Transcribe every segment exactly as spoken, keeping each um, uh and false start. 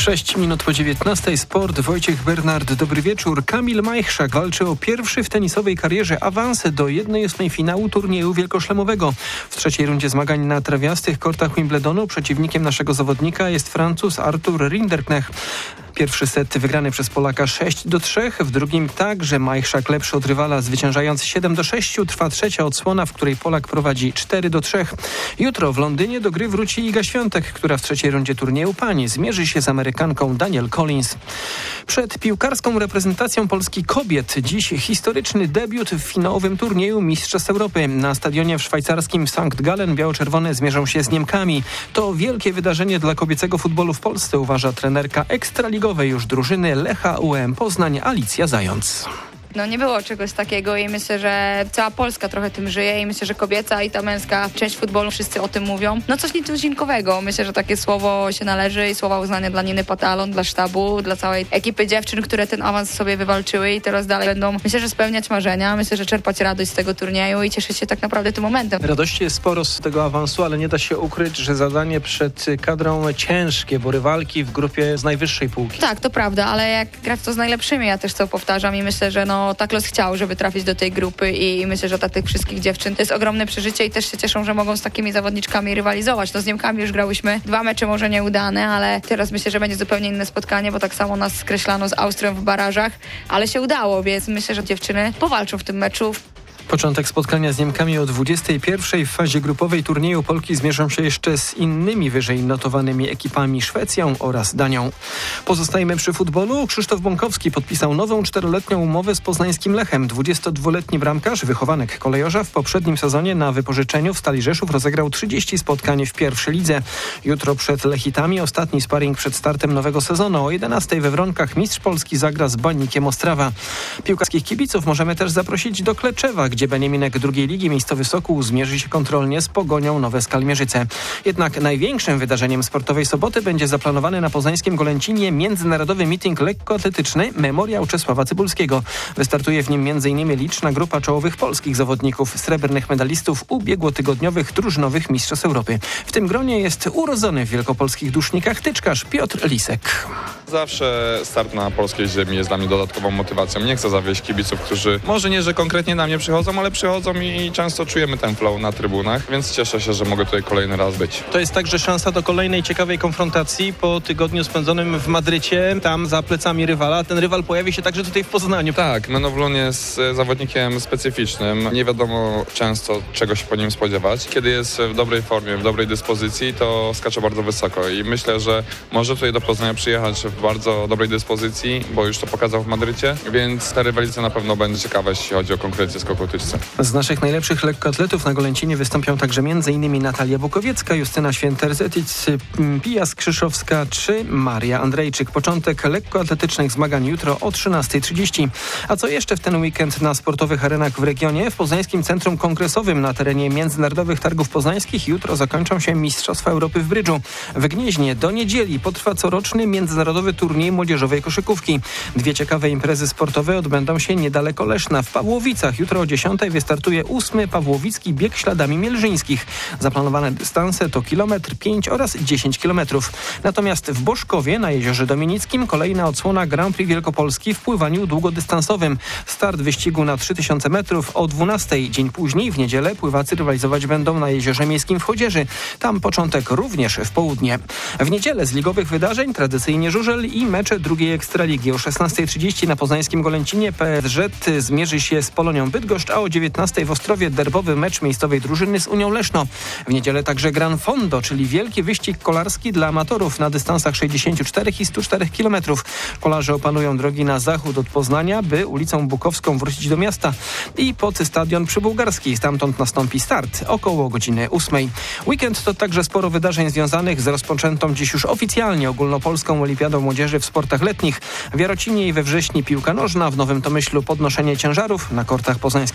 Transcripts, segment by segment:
sześć minut po dziewiętnastej. Sport. Wojciech Bernard, dobry wieczór. Kamil Majchrzak walczy o pierwszy w tenisowej karierze awans do jednej ósmej finału turnieju wielkoszlemowego. W trzeciej rundzie zmagań na trawiastych kortach Wimbledonu przeciwnikiem naszego zawodnika jest Francuz Arthur Rinderknecht. Pierwszy set wygrany przez Polaka sześć do trzech, w drugim także Majchrzak lepszy od rywala, zwyciężając siedem do sześciu. Trwa trzecia odsłona, w której Polak prowadzi cztery do trzech. Jutro w Londynie do gry wróci Iga Świątek, która w trzeciej rundzie turnieju pań zmierzy się z Amerykanką Danielle Collins. Przed piłkarską reprezentacją Polski kobiet dziś historyczny debiut w finałowym turnieju Mistrzostw Europy. Na stadionie w szwajcarskim Sankt Gallen biało-czerwone zmierzą się z Niemkami. To wielkie wydarzenie dla kobiecego futbolu w Polsce, uważa trenerka ekstraligowej już drużyny Lecha U E M Poznań Alicja Zając. No nie było czegoś takiego i myślę, że cała Polska trochę tym żyje i myślę, że kobieca i ta męska część futbolu, wszyscy o tym mówią. No coś nietuzinkowego. Myślę, że takie słowo się należy i słowa uznania dla Niny Patalon, dla sztabu, dla całej ekipy dziewczyn, które ten awans sobie wywalczyły i teraz dalej będą, myślę, że spełniać marzenia, myślę, że czerpać radość z tego turnieju i cieszyć się tak naprawdę tym momentem. Radości jest sporo z tego awansu, ale nie da się ukryć, że zadanie przed kadrą ciężkie, bo rywalki w grupie z najwyższej półki. Tak, to prawda, ale jak grać to z najlepszymi, ja też to powtarzam i myślę, że no tak los chciał, żeby trafić do tej grupy i myślę, że dla tych wszystkich dziewczyn to jest ogromne przeżycie i też się cieszą, że mogą z takimi zawodniczkami rywalizować. No z Niemkami już grałyśmy dwa mecze, może nieudane, ale teraz myślę, że będzie zupełnie inne spotkanie, bo tak samo nas skreślano z Austrią w barażach, ale się udało, więc myślę, że dziewczyny powalczą w tym meczu. Początek spotkania z Niemkami o dwudziestej pierwszej. W fazie grupowej turnieju Polki zmierzą się jeszcze z innymi wyżej notowanymi ekipami, Szwecją oraz Danią. Pozostajemy przy futbolu. Krzysztof Bąkowski podpisał nową czteroletnią umowę z poznańskim Lechem. dwudziestodwuletni bramkarz, wychowanek kolejorza, w poprzednim sezonie na wypożyczeniu w Stali Rzeszów rozegrał trzydzieści spotkań w pierwszej lidze. Jutro przed Lechitami ostatni sparring przed startem nowego sezonu. O jedenastej we Wronkach mistrz Polski zagra z Bańnikiem Ostrawa. Piłkarskich kibiców możemy też zaprosić do Kleczewa, gdzie Beniaminek drugiej ligi miejscowy Sokół zmierzy się kontrolnie z Pogonią Nowe Skalmierzyce. Jednak największym wydarzeniem sportowej soboty będzie zaplanowany na poznańskim Golęcinie międzynarodowy meeting lekkoatletyczny Memoriał Czesława Cybulskiego. Wystartuje w nim m.in. liczna grupa czołowych polskich zawodników, srebrnych medalistów ubiegłotygodniowych drużynowych mistrzostw Europy. W tym gronie jest urodzony w wielkopolskich Dusznikach tyczkarz Piotr Lisek. Zawsze start na polskiej ziemi jest dla mnie dodatkową motywacją. Nie chcę zawieść kibiców, którzy może nie, że konkretnie na mnie przychodzą, ale przychodzą i często czujemy ten flow na trybunach, więc cieszę się, że mogę tutaj kolejny raz być. To jest także szansa do kolejnej ciekawej konfrontacji po tygodniu spędzonym w Madrycie, tam za plecami rywala. Ten rywal pojawi się także tutaj w Poznaniu. Tak, Menowlon jest zawodnikiem specyficznym. Nie wiadomo często, czego się po nim spodziewać. Kiedy jest w dobrej formie, w dobrej dyspozycji, to skacze bardzo wysoko i myślę, że może tutaj do Poznania przyjechać w bardzo dobrej dyspozycji, bo już to pokazał w Madrycie, więc ta rywalizacja na pewno będzie ciekawa, jeśli chodzi o konkurencję skoku tyczce. Z naszych najlepszych lekkoatletów na Golęcinie wystąpią także m.in. Natalia Bukowiecka, Justyna Święter-Zetic, Pija Skrzyszowska czy Maria Andrejczyk. Początek lekkoatletycznych zmagań jutro o trzynastej trzydzieści. A co jeszcze w ten weekend na sportowych arenach w regionie? W Poznańskim Centrum Kongresowym na terenie Międzynarodowych Targów Poznańskich jutro zakończą się Mistrzostwa Europy w brydżu. W Gnieźnie do niedzieli potrwa coroczny międzynarodowy turniej młodzieżowej koszykówki. Dwie ciekawe imprezy sportowe odbędą się niedaleko Leszna. W Pawłowicach jutro o dziesiątej wystartuje ósmy Pawłowicki bieg śladami mielżyńskich. Zaplanowane dystanse to kilometr, pięć oraz dziesięć kilometrów. Natomiast w Boszkowie na Jeziorze Dominickim kolejna odsłona Grand Prix Wielkopolski w pływaniu długodystansowym. Start wyścigu na trzy tysiące metrów o dwunastej. Dzień później w niedzielę pływacy rywalizować będą na Jeziorze Miejskim w Chodzieży. Tam początek również w południe. W niedzielę z ligowych wydarzeń tradycyjnie żużel i mecze drugiej Ekstraligi. O szesnastej trzydzieści na poznańskim Golęcinie P S Z zmierzy się z Polonią Bydgoszcz, a o dziewiętnastej w Ostrowie derbowy mecz miejscowej drużyny z Unią Leszno. W niedzielę także Gran Fondo, czyli wielki wyścig kolarski dla amatorów na dystansach sześćdziesięciu czterech i stu czterech kilometrów. Kolarze opanują drogi na zachód od Poznania, by ulicą Bukowską wrócić do miasta i pod stadion przybułgarski. Stamtąd nastąpi start około godziny ósmej. Weekend to także sporo wydarzeń związanych z rozpoczętą dziś już oficjalnie ogólnopolską Olimpiadą Młodzieży w sportach letnich. W Jarocinie i we wrześniu piłka nożna, w Nowym Tomyślu podnoszenie ciężarów, na kortach poznańskiego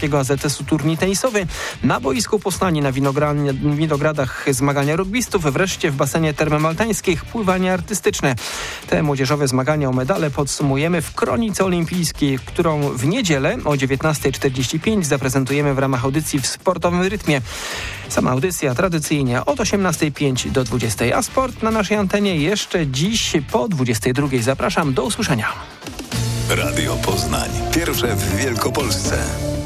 Polskiego A Z S-u turniej tenisowy. Na boisku Poznani na winogradach zmagania rugbystów, wreszcie w basenie Termy Maltańskich pływanie artystyczne. Te młodzieżowe zmagania o medale podsumujemy w Kronice Olimpijskiej, którą w niedzielę o dziewiętnasta czterdzieści pięć zaprezentujemy w ramach audycji w sportowym rytmie. Sama audycja tradycyjnie od osiemnasta pięć do dwudziestej, a sport na naszej antenie jeszcze dziś po dwudziestej drugiej. Zapraszam, do usłyszenia. Radio Poznań. Pierwsze w Wielkopolsce.